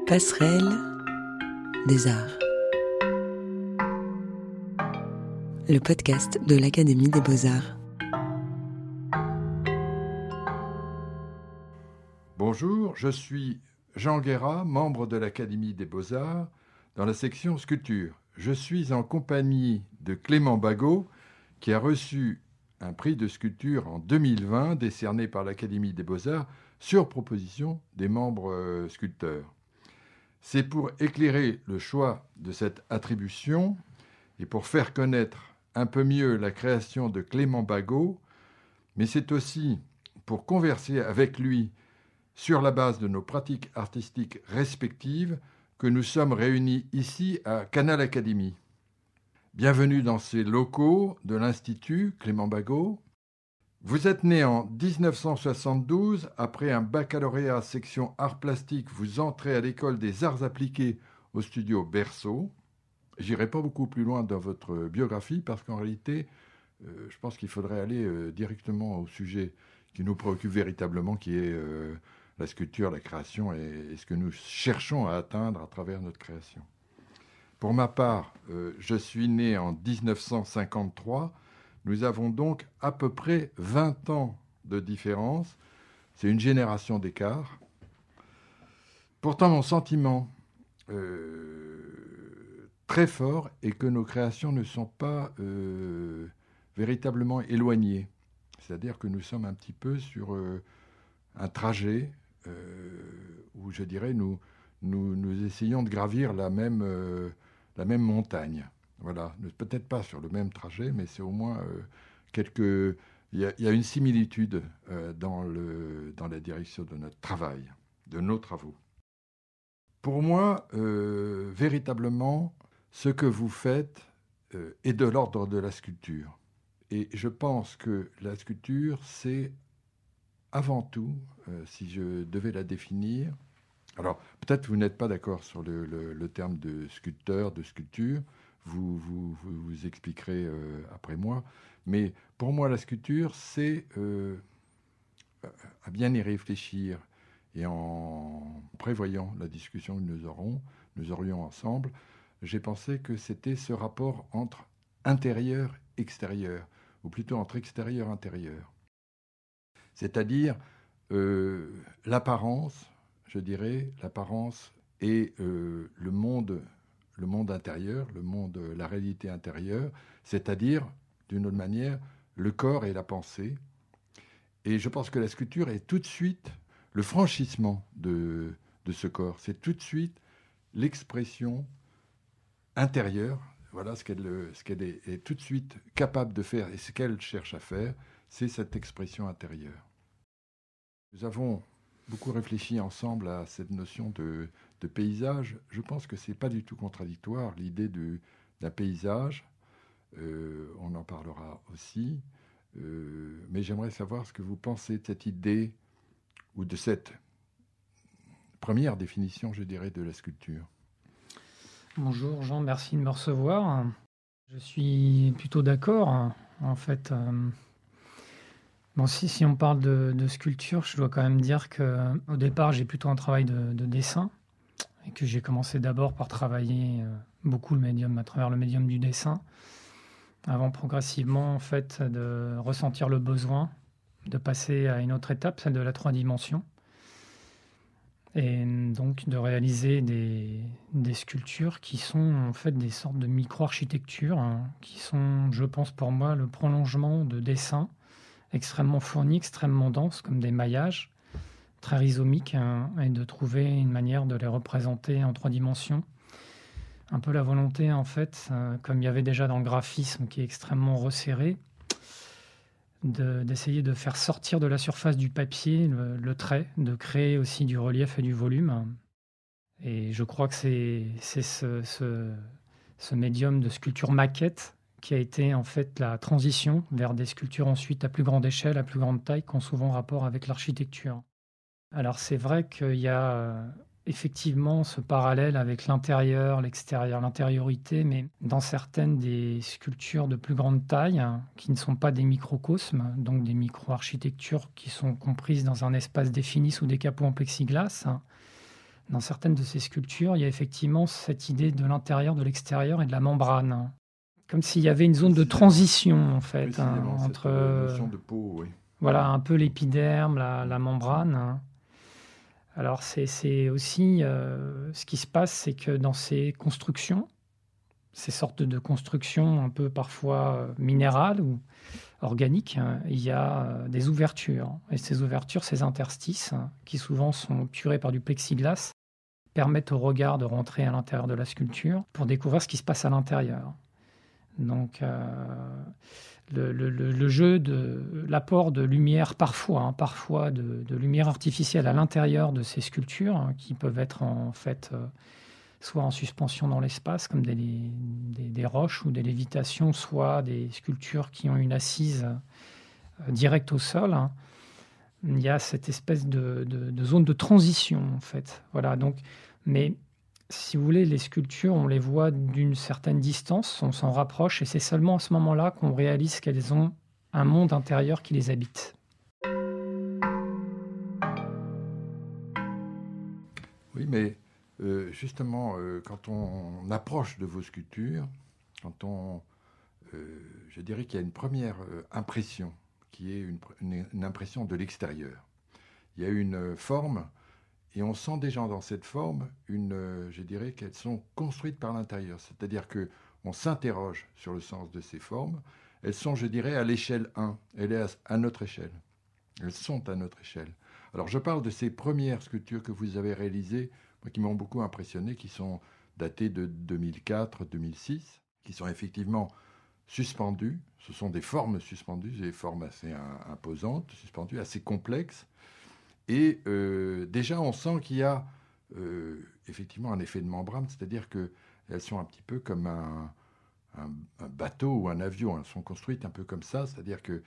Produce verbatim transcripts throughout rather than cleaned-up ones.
Passerelle des arts. Le podcast de l'Académie des Beaux-Arts. Bonjour, je suis Jean Guérat, membre de l'Académie des Beaux-Arts, dans la section sculpture. Je suis en compagnie de Clément Bagot, qui a reçu un prix de sculpture en deux mille vingt, décerné par l'Académie des Beaux-Arts, sur proposition des membres euh, sculpteurs. C'est pour éclairer le choix de cette attribution et pour faire connaître un peu mieux la création de Clément Bagot, mais c'est aussi pour converser avec lui sur la base de nos pratiques artistiques respectives que nous sommes réunis ici à Canal Academy. Bienvenue dans ces locaux de l'Institut Clément Bagot. Vous êtes né en dix-neuf cent soixante-douze, après un baccalauréat section arts plastiques, vous entrez à l'école des arts appliqués au studio Berceau. J'irai pas beaucoup plus loin dans votre biographie parce qu'en réalité, euh, je pense qu'il faudrait aller euh, directement au sujet qui nous préoccupe véritablement, qui est euh, la sculpture, la création et, et ce que nous cherchons à atteindre à travers notre création. Pour ma part, euh, je suis né en dix-neuf cent cinquante-trois. Nous avons donc à peu près vingt ans de différence. C'est une génération d'écart. Pourtant, mon sentiment euh, très fort est que nos créations ne sont pas euh, véritablement éloignées. C'est-à-dire que nous sommes un petit peu sur euh, un trajet euh, où, je dirais, nous, nous, nous essayons de gravir la même, euh, la même montagne. Voilà, peut-être pas sur le même trajet, mais c'est au moins euh, quelques... Il y a, il y a une similitude euh, dans, le, dans la direction de notre travail, de nos travaux. Pour moi, euh, véritablement, ce que vous faites euh, est de l'ordre de la sculpture. Et je pense que la sculpture, c'est avant tout, euh, si je devais la définir... Alors, peut-être que vous n'êtes pas d'accord sur le, le, le terme de sculpteur, de sculpture, Vous, vous, vous, vous expliquerez euh, après moi. Mais pour moi, la sculpture, c'est, euh, à bien y réfléchir et en prévoyant la discussion que nous aurons, nous aurions ensemble, j'ai pensé que c'était ce rapport entre intérieur-extérieur, ou plutôt entre extérieur-intérieur. C'est-à-dire euh, l'apparence, je dirais, l'apparence et euh, le monde le monde intérieur, le monde, la réalité intérieure, c'est-à-dire, d'une autre manière, le corps et la pensée. Et je pense que la sculpture est tout de suite le franchissement de, de ce corps. C'est tout de suite l'expression intérieure. Voilà ce qu'elle, ce qu'elle est, est tout de suite capable de faire et ce qu'elle cherche à faire, c'est cette expression intérieure. Nous avons beaucoup réfléchi ensemble à cette notion de, de paysage. Je pense que ce n'est pas du tout contradictoire, l'idée de, d'un paysage. Euh, on en parlera aussi. Euh, mais j'aimerais savoir ce que vous pensez de cette idée ou de cette première définition, je dirais, de la sculpture. Bonjour Jean, merci de me recevoir. Je suis plutôt d'accord, en fait. Euh, Bon, si, si on parle de, de sculpture, je dois quand même dire qu'au départ, j'ai plutôt un travail de, de dessin et que j'ai commencé d'abord par travailler euh, beaucoup le médium, à travers le médium du dessin, avant progressivement en fait, de ressentir le besoin de passer à une autre étape, celle de la trois dimensions, et donc de réaliser des, des sculptures qui sont en fait des sortes de micro-architectures, hein, qui sont, je pense pour moi, le prolongement de dessins extrêmement fournis, extrêmement denses, comme des maillages, très rhizomiques, hein, et de trouver une manière de les représenter en trois dimensions. Un peu la volonté, en fait, euh, comme il y avait déjà dans le graphisme, qui est extrêmement resserré, de, d'essayer de faire sortir de la surface du papier le, le trait, de créer aussi du relief et du volume. Et je crois que c'est, c'est ce, ce, ce médium de sculpture maquette qui a été en fait la transition vers des sculptures ensuite à plus grande échelle, à plus grande taille, qui ont souvent rapport avec l'architecture. Alors c'est vrai qu'il y a euh, effectivement ce parallèle avec l'intérieur, l'extérieur, l'intériorité, mais dans certaines des sculptures de plus grande taille, hein, qui ne sont pas des microcosmes, donc des micro-architectures qui sont comprises dans un espace défini sous des capots en plexiglas, hein, dans certaines de ces sculptures, il y a effectivement cette idée de l'intérieur, de l'extérieur et de la membrane. Comme s'il y avait une zone de transition, en fait, hein, entre cette notion de peau, oui. Voilà, un peu l'épiderme, la, la membrane. Alors, c'est, c'est aussi euh, ce qui se passe, c'est que dans ces constructions, ces sortes de constructions un peu parfois euh, minérales ou organiques, hein, il y a euh, des ouvertures. Et ces ouvertures, ces interstices, hein, qui souvent sont obturés par du plexiglas, permettent au regard de rentrer à l'intérieur de la sculpture pour découvrir ce qui se passe à l'intérieur. Donc, euh, le, le, le jeu de l'apport de lumière, parfois, hein, parfois de, de lumière artificielle à l'intérieur de ces sculptures, hein, qui peuvent être en fait euh, soit en suspension dans l'espace, comme des, des, des roches ou des lévitations, soit des sculptures qui ont une assise euh, directe au sol. Hein. Il y a cette espèce de, de, de zone de transition, en fait. Voilà, donc, mais si vous voulez, les sculptures, on les voit d'une certaine distance, on s'en rapproche, et c'est seulement à ce moment-là qu'on réalise qu'elles ont un monde intérieur qui les habite. Oui, mais euh, justement, euh, quand on approche de vos sculptures, quand on, euh, je dirais qu'il y a une première euh, impression, qui est une, une, une impression de l'extérieur. Il y a une forme, et on sent déjà dans cette forme, une, euh, je dirais qu'elles sont construites par l'intérieur. C'est-à-dire qu'on s'interroge sur le sens de ces formes. Elles sont, je dirais, à l'échelle un. Elles sont à notre échelle. Elles sont à notre échelle. Alors, je parle de ces premières sculptures que vous avez réalisées, moi, qui m'ont beaucoup impressionné, qui sont datées de deux mille quatre deux mille six, qui sont effectivement suspendues. Ce sont des formes suspendues, des formes assez imposantes, suspendues, assez complexes. Et euh, déjà, on sent qu'il y a euh, effectivement un effet de membrane, c'est-à-dire qu'elles sont un petit peu comme un, un, un bateau ou un avion. Elles sont construites un peu comme ça, c'est-à-dire qu'il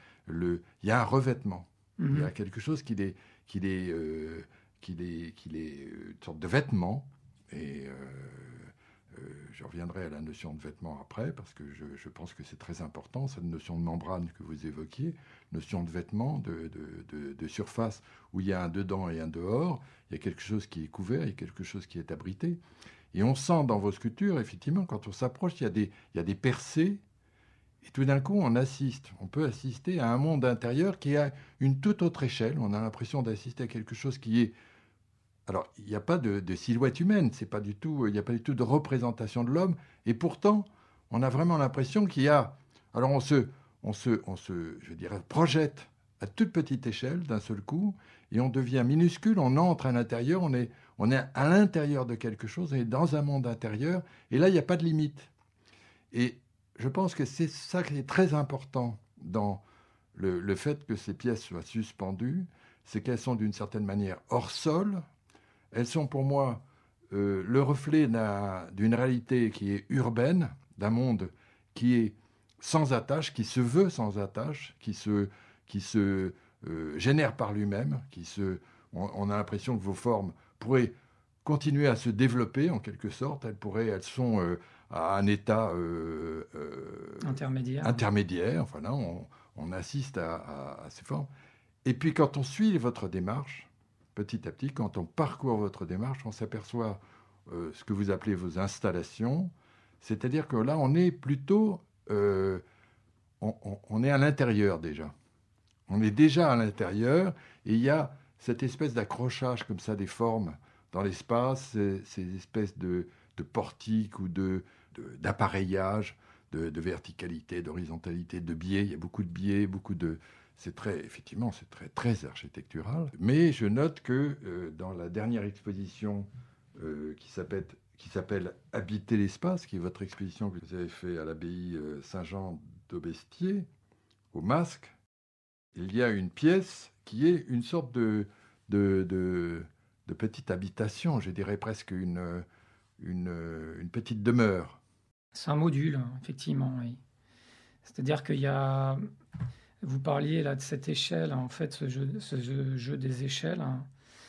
y a un revêtement. Mm-hmm. Il y a quelque chose qui les, qui les, euh, qui les, qui les, une sorte de vêtement. Et euh, euh, je reviendrai à la notion de vêtement après, parce que je, je pense que c'est très important, cette notion de membrane que vous évoquiez, notion de vêtement, de, de, de, de surface où il y a un dedans et un dehors, il y a quelque chose qui est couvert, il y a quelque chose qui est abrité. Et on sent dans vos sculptures, effectivement, quand on s'approche, il y a des, il y a des percées, et tout d'un coup, on assiste, on peut assister à un monde intérieur qui a une toute autre échelle. On a l'impression d'assister à quelque chose qui est... Alors, il n'y a pas de, de silhouette humaine, c'est pas du tout, il n'y a pas du tout de représentation de l'homme, et pourtant, on a vraiment l'impression qu'il y a... Alors, on se, on se, on se, je dirais, projette à toute petite échelle d'un seul coup, et on devient minuscule, on entre à l'intérieur, on est, on est à l'intérieur de quelque chose, on est dans un monde intérieur, et là, il n'y a pas de limite. Et je pense que c'est ça qui est très important dans le, le fait que ces pièces soient suspendues, c'est qu'elles sont d'une certaine manière hors sol. Elles sont pour moi euh, le reflet d'une réalité qui est urbaine, d'un monde qui est sans attache, qui se veut sans attache, qui se, qui se euh, génère par lui-même, qui se, on, on a l'impression que vos formes pourraient continuer à se développer en quelque sorte. Elles pourraient, elles sont euh, à un état euh, euh, intermédiaire. intermédiaire. Enfin là, on, on assiste à, à, à ces formes. Et puis quand on suit votre démarche, petit à petit, quand on parcourt votre démarche, on s'aperçoit euh, ce que vous appelez vos installations. C'est-à-dire que là, on est plutôt... Euh, on, on, on est à l'intérieur déjà. On est déjà à l'intérieur et il y a cette espèce d'accrochage comme ça des formes dans l'espace, ces, ces espèces de, de portiques ou de, de, d'appareillage, de, de verticalité, d'horizontalité, de biais. Il y a beaucoup de biais, beaucoup de... C'est très, effectivement, c'est très, très architectural. Mais je note que euh, dans la dernière exposition euh, qui s'appelle, qui s'appelle « Habiter l'espace », qui est votre exposition que vous avez faite à l'abbaye Saint-Jean d'Aubestier, au Masque, il y a une pièce qui est une sorte de, de, de, de petite habitation, je dirais presque une, une, une petite demeure. C'est un module, effectivement, oui. C'est-à-dire qu'il y a... Vous parliez là de cette échelle, en fait, ce jeu, ce jeu, jeu des échelles. Hein.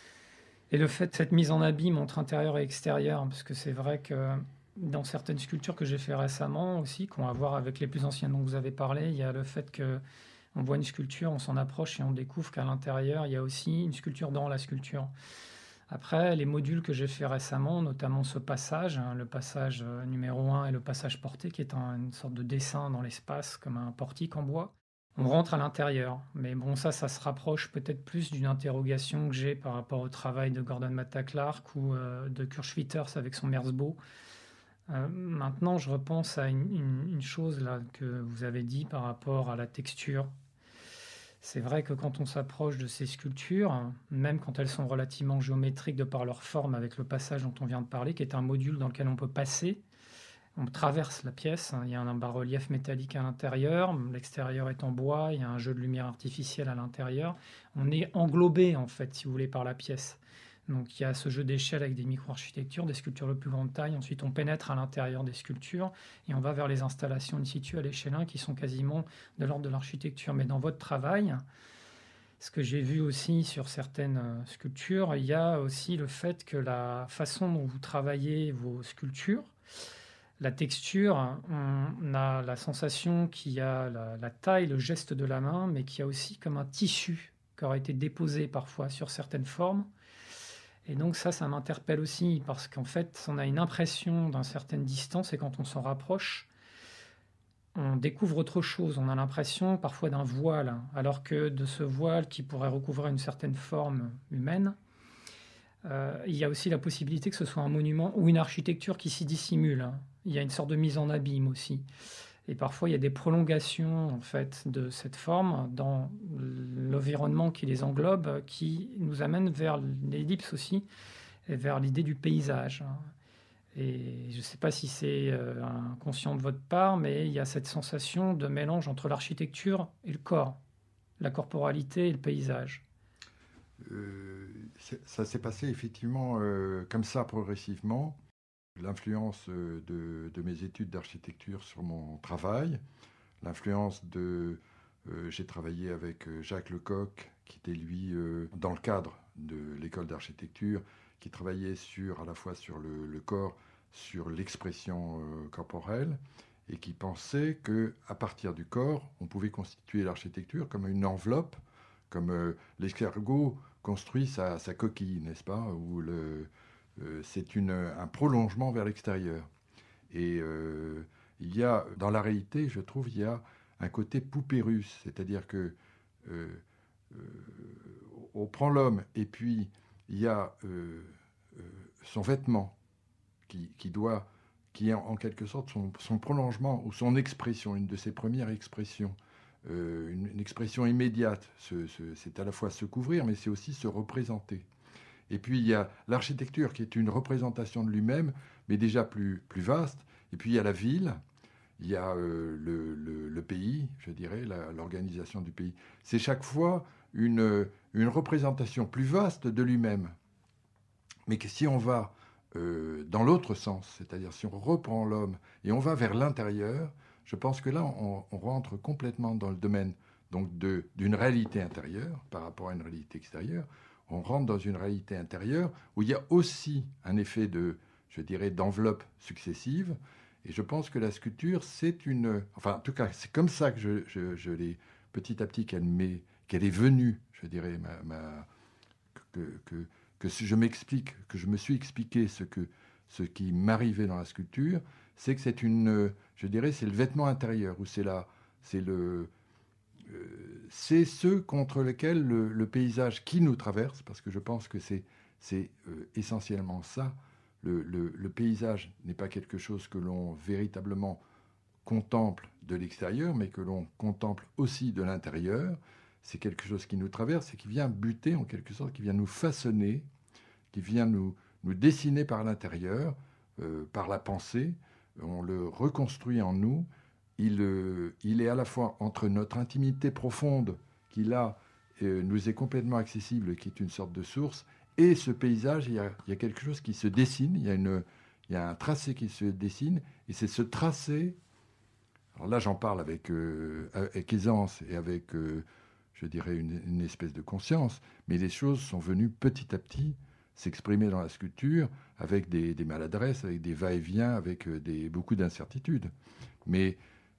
Et le fait de cette mise en abîme entre intérieur et extérieur, parce que c'est vrai que dans certaines sculptures que j'ai fait récemment aussi, qu'on va voir avec les plus anciennes dont vous avez parlé, il y a le fait qu'on voit une sculpture, on s'en approche et on découvre qu'à l'intérieur, il y a aussi une sculpture dans la sculpture. Après, les modules que j'ai fait récemment, notamment ce passage, hein, le passage euh, numéro un et le passage porté, qui est un- une sorte de dessin dans l'espace, comme un portique en bois, on rentre à l'intérieur. Mais bon, ça, ça se rapproche peut-être plus d'une interrogation que j'ai par rapport au travail de Gordon Matta Clark ou euh, de Kurt Schwitters avec son Merzbow. Euh, maintenant, je repense à une, une- une chose là que vous avez dit par rapport à la texture. C'est vrai que quand on s'approche de ces sculptures, même quand elles sont relativement géométriques de par leur forme avec le passage dont on vient de parler, qui est un module dans lequel on peut passer, on traverse la pièce, hein, il y a un bas-relief métallique à l'intérieur, l'extérieur est en bois, il y a un jeu de lumière artificielle à l'intérieur. On est englobé, en fait, si vous voulez, par la pièce. Donc il y a ce jeu d'échelle avec des micro-architectures, des sculptures de plus grande taille. Ensuite, on pénètre à l'intérieur des sculptures et on va vers les installations in situ à l'échelle un qui sont quasiment de l'ordre de l'architecture. Mais dans votre travail, ce que j'ai vu aussi sur certaines euh, sculptures, il y a aussi le fait que la façon dont vous travaillez vos sculptures, la texture, on a la sensation qu'il y a la, la taille, le geste de la main, mais qu'il y a aussi comme un tissu qui aurait été déposé parfois sur certaines formes. Et donc ça, ça m'interpelle aussi, parce qu'en fait, on a une impression d'une certaine distance, et quand on s'en rapproche, on découvre autre chose. On a l'impression parfois d'un voile, alors que de ce voile qui pourrait recouvrir une certaine forme humaine, euh, il y a aussi la possibilité que ce soit un monument ou une architecture qui s'y dissimule. Il y a une sorte de mise en abîme aussi. Et parfois, il y a des prolongations en fait, de cette forme dans l'environnement qui les englobe, qui nous amène vers l'ellipse aussi, et vers l'idée du paysage. Et je ne sais pas si c'est euh, inconscient de votre part, mais il y a cette sensation de mélange entre l'architecture et le corps, la corporalité et le paysage. Euh, ça s'est passé effectivement euh, comme ça progressivement. L'influence euh, de, de mes études d'architecture sur mon travail, l'influence de... Euh, j'ai travaillé avec euh, Jacques Lecoq, qui était lui euh, dans le cadre de l'école d'architecture, qui travaillait sur, à la fois sur le, le corps, sur l'expression euh, corporelle, et qui pensait qu'à partir du corps, on pouvait constituer l'architecture comme une enveloppe, comme euh, l'escargot construit sa, sa coquille, n'est-ce pas, où le, euh, c'est une, un prolongement vers l'extérieur. Et euh, il y a, dans la réalité, je trouve, il y a un côté poupée russe, c'est-à-dire que euh, euh, on prend l'homme et puis il y a euh, euh, son vêtement qui, qui doit, qui est en, en quelque sorte son, son prolongement ou son expression, une de ses premières expressions. Euh, une, une expression immédiate. Ce, ce, c'est à la fois se couvrir, mais c'est aussi se représenter. Et puis il y a l'architecture qui est une représentation de lui-même, mais déjà plus, plus vaste. Et puis il y a la ville, il y a euh, le, le, le pays, je dirais, la, l'organisation du pays. C'est chaque fois une, une représentation plus vaste de lui-même. Mais que si on va euh, dans l'autre sens, c'est-à-dire si on reprend l'homme et on va vers l'intérieur, je pense que là, on, on rentre complètement dans le domaine donc de, d'une réalité intérieure par rapport à une réalité extérieure. On rentre dans une réalité intérieure où il y a aussi un effet de, je dirais, d'enveloppe successive. Et je pense que la sculpture, c'est une... Enfin, en tout cas, c'est comme ça que je, je, je l'ai, petit à petit, qu'elle, m'est, qu'elle est venue, je dirais, ma, ma, que, que, que si je m'explique, que je me suis expliqué ce, que, ce qui m'arrivait dans la sculpture, c'est que c'est une... Je dirais, c'est le vêtement intérieur, ou c'est la... C'est le... Euh, c'est ceux contre lesquels le, le paysage qui nous traverse, parce que je pense que c'est, c'est euh, essentiellement ça. Le, le, le paysage n'est pas quelque chose que l'on véritablement contemple de l'extérieur, mais que l'on contemple aussi de l'intérieur. C'est quelque chose qui nous traverse et qui vient buter, en quelque sorte, qui vient nous façonner, qui vient nous, nous dessiner par l'intérieur, euh, par la pensée. On le reconstruit en nous. Il, euh, il est à la fois entre notre intimité profonde, qui là euh, nous est complètement accessible, qui est une sorte de source, et ce paysage, il y a, il y a quelque chose qui se dessine, il y a, une, il y a un tracé qui se dessine, et c'est ce tracé, alors là j'en parle avec, euh, avec aisance et avec, euh, je dirais, une, une espèce de conscience, mais les choses sont venues petit à petit s'exprimer dans la sculpture avec des, des maladresses, avec des va-et-vient, avec des, beaucoup d'incertitudes. Mais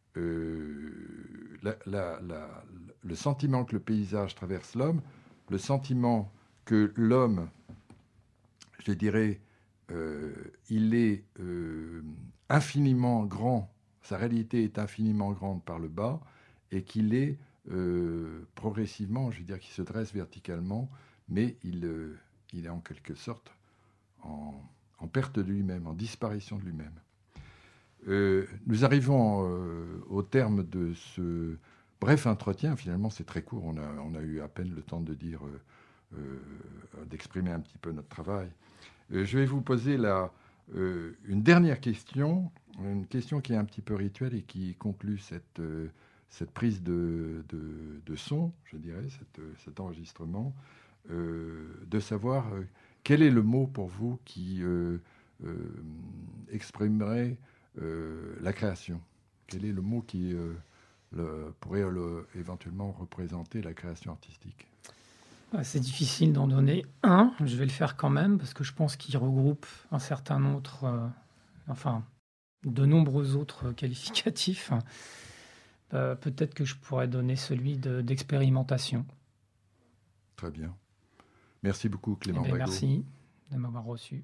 euh, la, la, la, le sentiment que le paysage traverse l'homme, le sentiment que l'homme je dirais, euh, il est euh, infiniment grand, sa réalité est infiniment grande par le bas, et qu'il est euh, progressivement, je veux dire, qu'il se dresse verticalement, mais il, euh, il est en quelque sorte en, en perte de lui-même, en disparition de lui-même. Euh, nous arrivons euh, au terme de ce bref entretien. Finalement, c'est très court. On a, on a eu à peine le temps de dire, euh, euh, d'exprimer un petit peu notre travail. Euh, je vais vous poser la, euh, une dernière question, une question qui est un petit peu rituelle et qui conclut cette, euh, cette prise de, de, de son, je dirais, cette, cet enregistrement, euh, de savoir euh, quel est le mot pour vous qui euh, euh, exprimerait euh, la création. Quel est le mot qui euh, le, pourrait le, éventuellement représenter la création artistique? C'est difficile d'en donner un. Je vais le faire quand même parce que je pense qu'il regroupe un certain autre, euh, enfin, de nombreux autres qualificatifs. Euh, peut-être que je pourrais donner celui de, d'expérimentation. Très bien. Merci beaucoup, Clément Eh bien, Bagot. merci de m'avoir reçu.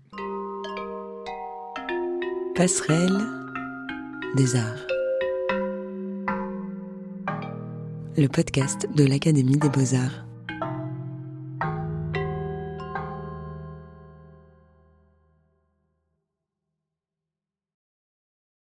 Passerelle des arts. Le podcast de l'Académie des Beaux-Arts.